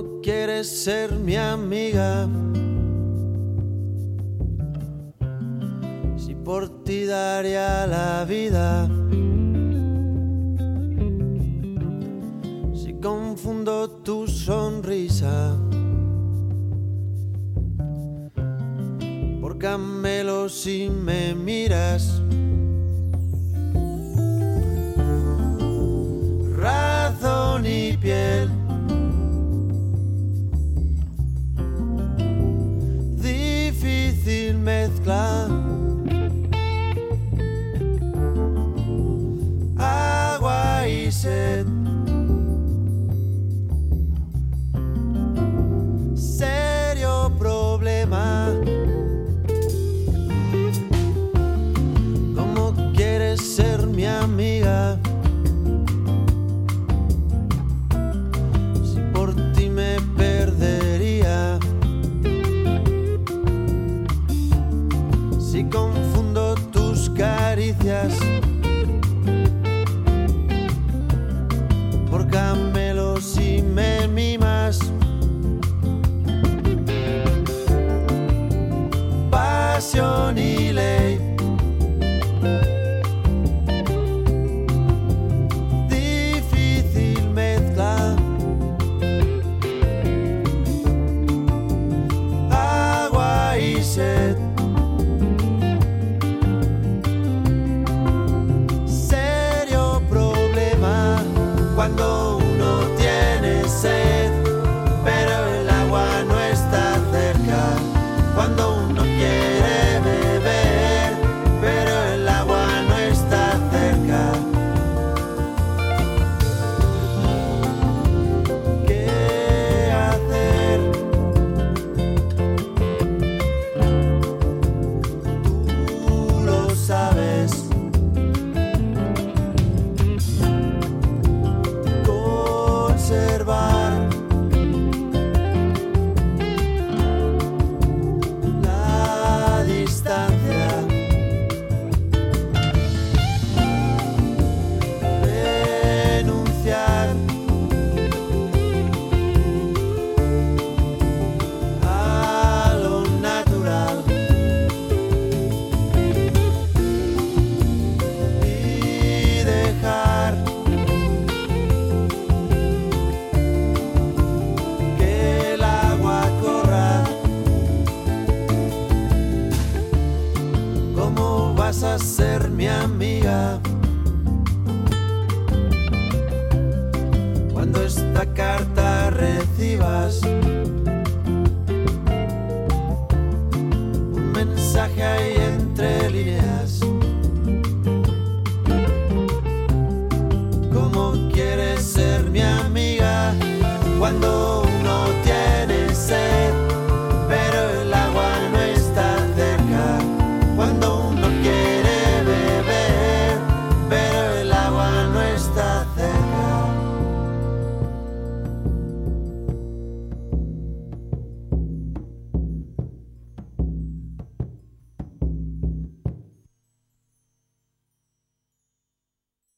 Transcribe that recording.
¿Cómo quieres ser mi amiga? Si por ti daría la vida. Si confundo tu sonrisa por camelo si me miras. Razón y piel, difícil mezcla. Agua y sed, serio problema. ¿Cómo quieres ser mi amiga? Si por ti me perdería. Si confundo tus caricias por camelos si me mimas. Pasión y ley, difícil mezcla. Agua y sed, serio problema. Cuando uno tiene sed, pero el agua no está cerca. Cuando uno quiere beber, pero el agua no está cerca. ¿Qué hacer? Tú lo sabes. Conservar la distancia, renunciar a lo natural y dejar que el agua corra. ¿Cómo vas a ser mi amiga cuando esta carta recibas?